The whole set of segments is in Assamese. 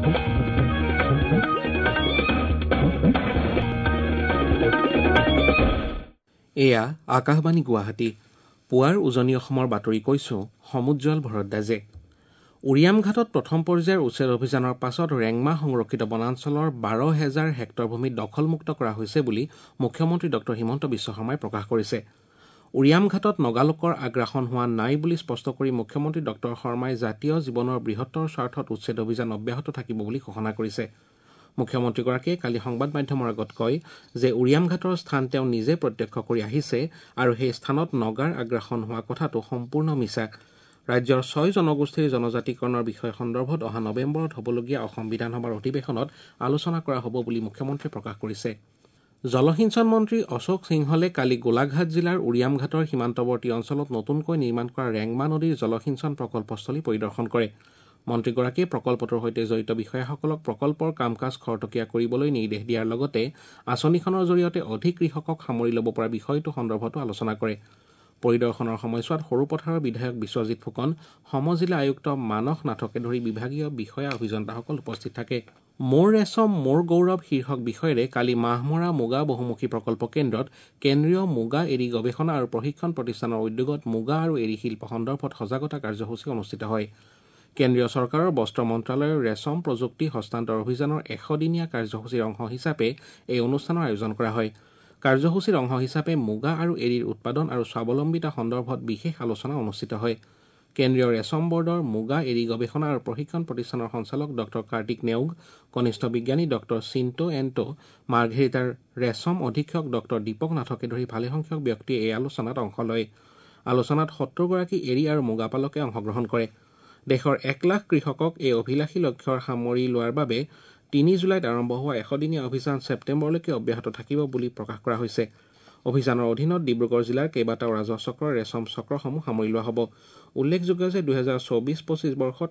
এয়া আকাশবাণী গুৱাহাটী। পুৱাৰ উজনি অসমৰ বাতৰি কৈছো সমুজ্জ্বল ভৰদ্বাজে। উৰিয়াম ঘাটত প্ৰথম পৰ্যায়ৰ উচ্ছেদ অভিযানৰ পাছত ৰেংমা সংৰক্ষিত বনাঞ্চলৰ 12,000 হেক্টৰ ভূমি দখলমুক্ত কৰা হৈছে বুলি মুখ্যমন্ত্ৰী ড হিমন্ত বিশ্ব শৰ্মাই প্ৰকাশ কৰিছে। উৰিয়াম ঘাটত নগালোকৰ আগ্ৰাসন হোৱা নাই বুলি স্পষ্ট কৰি মুখ্যমন্ত্ৰী ড শৰ্মাই জাতীয় জীৱনৰ বৃহত্তৰ স্বাৰ্থত উচ্ছেদ অভিযান অব্যাহত থাকিব বুলি ঘোষণা কৰিছে। মুখ্যমন্ত্ৰীগৰাকীয়ে কালি সংবাদ মাধ্যমৰ আগত কয় যে উৰিয়াম ঘাটৰ স্থান তেওঁ নিজে প্ৰত্যক্ষ কৰি আহিছে আৰু সেই স্থানত নগাৰ আগ্ৰাসন হোৱা কথাটো সম্পূৰ্ণ মিছা। ৰাজ্যৰ 6 জনগোষ্ঠীৰ জনজাতিকৰণৰ বিষয় সন্দৰ্ভত অহা নৱেম্বৰত হ'বলগীয়া অসম বিধানসভাৰ অধিৱেশনত আলোচনা কৰা হ'ব বুলি মুখ্যমন্ত্ৰীয়ে প্ৰকাশ কৰিছে। জলসিঞ্চন মন্ত্ৰী অশোক সিংহলে কালি গোলাঘাট জিলাৰ উৰিয়াম ঘাটৰ সীমান্তৱৰ্তী অঞ্চলত নতুনকৈ নিৰ্মাণ কৰা ৰেংমা নদীৰ জলসিঞ্চন প্ৰকল্পস্থলী পৰিদৰ্শন কৰে। মন্ত্ৰীগৰাকীয়ে প্ৰকল্পটোৰ সৈতে জড়িত বিষয়াসকলক প্ৰকল্পৰ কাম কাজ খৰতকীয়া কৰিবলৈ নিৰ্দেশ দিয়াৰ লগতে আঁচনিখনৰ জৰিয়তে অধিক কৃষকক সামৰি ল'ব পৰা বিষয়টো সন্দৰ্ভতো আলোচনা কৰে। পৰিদৰ্শনৰ সময়ছোৱাত সৰুপথাৰৰ বিধায়ক বিশ্বজিৎ ফুকন, সমজিলা আয়ুক্ত মানস নাথকে ধৰি বিভাগীয় বিষয়া অভিযন্তাসকল উপস্থিত থাকে। মোৰ ৰেচম মোৰ গৌৰৱ শীৰ্ষক বিষয়েৰে কালি মাহমৰা মুগা বহুমুখী প্ৰকল্প কেন্দ্ৰত কেন্দ্ৰীয় মুগা এৰী গৱেষণা আৰু প্ৰশিক্ষণ প্ৰতিষ্ঠানৰ উদ্যোগত মুগা আৰু এৰী শিল্প সন্দৰ্ভত সজাগতা কাৰ্যসূচী অনুষ্ঠিত হয়। কেন্দ্ৰীয় চৰকাৰৰ বস্ত্ৰ মন্ত্ৰালয়ৰ ৰেচম প্ৰযুক্তি হস্তান্তৰ অভিযানৰ 100 দিনীয়া কাৰ্যসূচীৰ অংশ হিচাপে এই অনুষ্ঠানৰ আয়োজন কৰা হয়। কাৰ্যসূচীৰ অংশ হিচাপে মুগা আৰু এৰীৰ উৎপাদন আৰু স্বাৱলম্বিতা সন্দৰ্ভত বিশেষ আলোচনা অনুষ্ঠিত হয়। কেন্দ্ৰীয় ৰেচম বৰ্ডৰ মুগা এৰী গৱেষণা আৰু প্ৰশিক্ষণ প্ৰতিষ্ঠানৰ সঞ্চালক ড কাৰ্তিক নেওগ, কনিষ্ঠ বিজ্ঞানী ড চিন্টো এণ্টো, মাৰ্ঘেৰিটাৰ ৰেচম অধীক্ষক ড দীপক নাথকে ধৰি ভালেসংখ্যক ব্যক্তিয়ে এই আলোচনাত অংশ লয়। আলোচনাত 70 গৰাকী এৰী আৰু মুগা পালকে অংশগ্ৰহণ কৰে। দেশৰ 1 লাখ কৃষকক এই অভিলাষী লক্ষ্যৰ সামৰি লোৱাৰ বাবে 3 জুলাইত আৰম্ভ হোৱা 100 দিনীয়া অভিযান ছেপ্টেম্বৰলৈকে অব্যাহত থাকিব বুলি প্ৰকাশ কৰা হৈছে। অভিযানৰ অধীনত ডিব্ৰুগড় জিলাৰ কেইবাটাও ৰাজহ চক্ৰৰ ৰেচম চক্ৰসমূহ সামৰি লোৱা হ'ব। উল্লেখযোগ্য যে 2024-25 বৰ্ষত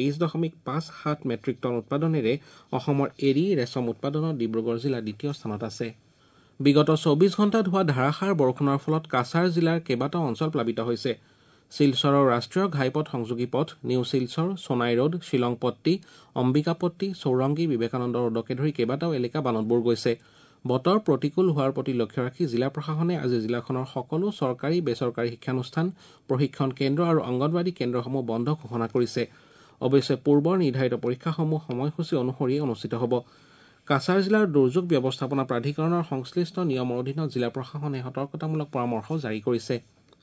123.57 মেট্ৰিক টন উৎপাদনেৰে অসমৰ এৰী ৰেচম উৎপাদনত ডিব্ৰুগড় জিলা দ্বিতীয় স্থানত আছে। বিগত 24 ঘণ্টাত হোৱা ধাৰাসাৰ বৰষুণৰ ফলত কাছাৰ জিলাৰ কেইবাটাও অঞ্চল প্লাবিত হৈছে। শিলচৰৰ ৰাষ্ট্ৰীয় ঘাইপথ সংযোগী পথ, নিউ শিলচৰ, সোণাই ৰোড, শ্বিলংপট্টি, অম্বিকাপট্টি, চৌৰংগী, বিবেকানন্দ ৰোডকে ধৰি কেইবাটাও এলেকা বানত বুৰ গৈছে। বতৰ প্ৰতিকূল হোৱাৰ প্ৰতি লক্ষ্য ৰাখি জিলা প্ৰশাসনে আজি জিলাখনৰ সকলো চৰকাৰী বেচৰকাৰী শিক্ষানুষ্ঠান, প্ৰশিক্ষণ কেন্দ্ৰ আৰু অংগনৱাড়ী কেন্দ্ৰসমূহ বন্ধ ঘোষণা কৰিছে। অৱশ্যে পূৰ্বৰ নিৰ্ধাৰিত পৰীক্ষাসমূহ সময়সূচী অনুসৰি অনুষ্ঠিত হ'ব। কাছাৰ জিলাৰ দুৰ্যোগ ব্যৱস্থাপনা প্ৰাধিকৰণৰ সংশ্লিষ্ট নিয়মৰ অধীনত জিলা প্ৰশাসনে সতৰ্কতামূলক পৰামৰ্শ জাৰি কৰিছে।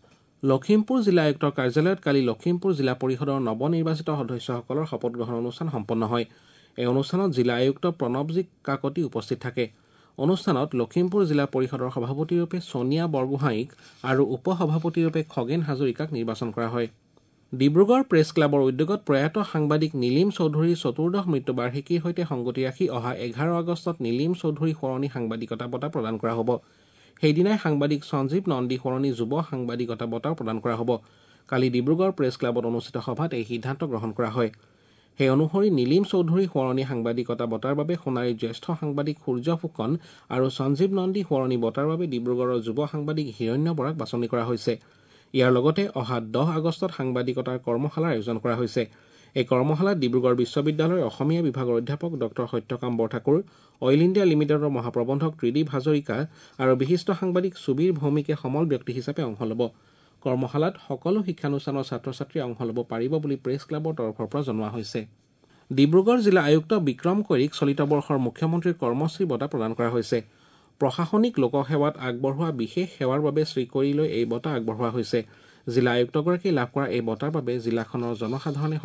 লখিমপুৰ জিলা আয়ুক্তৰ কাৰ্যালয়ত কালি লখিমপুৰ জিলা পৰিষদৰ নৱনিৰ্বাচিত সদস্যসকলৰ শপত গ্ৰহণ অনুষ্ঠান সম্পন্ন হয়। এই অনুষ্ঠানত জিলা আয়ুক্ত প্ৰণৱজী কাকতি উপস্থিত থাকে। অনুষ্ঠানত লখিমপুৰ জিলা পৰিষদৰ সভাপতিৰূপে ছোনিয়া বৰগোহাঁইক আৰু উপসভাপতিৰূপে খগেন হাজৰিকাক নিৰ্বাচন কৰা হয়। ডিব্ৰুগড় প্ৰেছ ক্লাবৰ উদ্যোগত প্ৰয়াত সাংবাদিক নীলিম চৌধুৰীৰ চতুৰ্দশ মৃত্যুবাৰ্ষিকীৰ সৈতে সংগতি ৰাখি অহা 11 আগষ্টত নীলিম চৌধুৰী সোঁৱৰণী সাংবাদিকতা বঁটা প্ৰদান কৰা হ'ব। সেইদিনাই সাংবাদিক সঞ্জীৱ নন্দী সোঁৱৰণী যুৱ সাংবাদিকতা বঁটাও প্ৰদান কৰা হ'ব। কালি ডিব্ৰুগড় প্ৰেছ ক্লাবত অনুষ্ঠিত সভাত এই সিদ্ধান্ত গ্ৰহণ কৰা হয়। সেই অনুসৰি নীলিম চৌধুৰী সোঁৱৰণী সাংবাদিকতা বঁটাৰ বাবে সোণাৰীৰ জ্যেষ্ঠ সাংবাদিক সূৰ্য ফুকন আৰু সঞ্জীৱ নন্দী সোঁৱৰণী বঁটাৰ বাবে ডিব্ৰুগড়ৰ যুৱ সাংবাদিক হিৰণ্য বৰাক বাছনি কৰা হৈছে। ইয়াৰ লগতে অহা 10 আগষ্টত সাংবাদিকতাৰ কৰ্মশালাৰ আয়োজন কৰা হৈছে। এই কৰ্মশালাত ডিব্ৰুগড় বিশ্ববিদ্যালয়ৰ অসমীয়া বিভাগৰ অধ্যাপক Dr Satyakam Borthakur, Oil India লিমিটেডৰ মহাপ্ৰবন্ধক ত্ৰিদীপ হাজৰিকা আৰু বিশিষ্ট সাংবাদিক সুবীৰ ভৌমিকে সমল ব্যক্তি হিচাপে অংশ ল'ব। কৰ্মশালাত সকলো শিক্ষানুষ্ঠানৰ ছাত্ৰ-ছাত্ৰীয়ে অংশ ল'ব পাৰিব বুলি প্ৰেছ ক্লাবৰ তৰফৰ পৰা জনোৱা হৈছে। ডিব্ৰুগড় জিলা আয়ুক্ত বিক্ৰম কৈৰিক চলিত বৰ্ষৰ মুখ্যমন্ত্ৰীৰ কৰ্মশ্ৰী বঁটা প্ৰদান কৰা হৈছে। প্ৰশাসনিক লোকসেৱাত আগবঢ়োৱা বিশেষ সেৱাৰ বাবে শ্ৰীকৈৰীলৈ এই বঁটা আগবঢ়োৱা হৈছে। জিলা আয়ুক্তগৰাকীয়ে লাভ কৰা এই বঁটাৰ বাবে জিলাখনৰ জনসাধাৰণে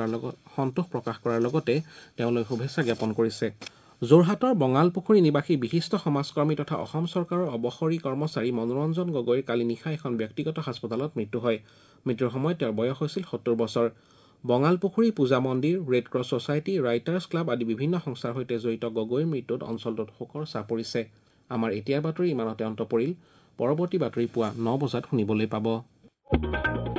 সন্তোষ প্ৰকাশ কৰাৰ লগতে তেওঁলৈ শুভেচ্ছা জ্ঞাপন কৰিছে। যোৰহাটৰ বঙালপুখুৰী নিবাসী বিশিষ্ট সমাজকৰ্মী তথা অসম চৰকাৰৰ অৱসৰী কৰ্মচাৰী মনোৰঞ্জন গগৈৰ কালি নিশা এখন ব্যক্তিগত হাস্পতালত মৃত্যু হয়। মৃত্যুৰ সময়ত তেওঁৰ বয়স হৈছিল 70 বছৰ। বঙালপুখুৰী পূজা মন্দিৰ, Red Cross society, writers club আদি বিভিন্ন সংস্থাৰ সৈতে জড়িত গগৈৰ মৃত্যুত অঞ্চলটোত শোকৰ ছাঁ পৰিছে। আমাৰ এতিয়াৰ বাতৰি ইমানতে অন্ত পৰিল। পৰৱৰ্তী বাতৰি পুৱা 9 বজাত শুনিবলৈ পাব।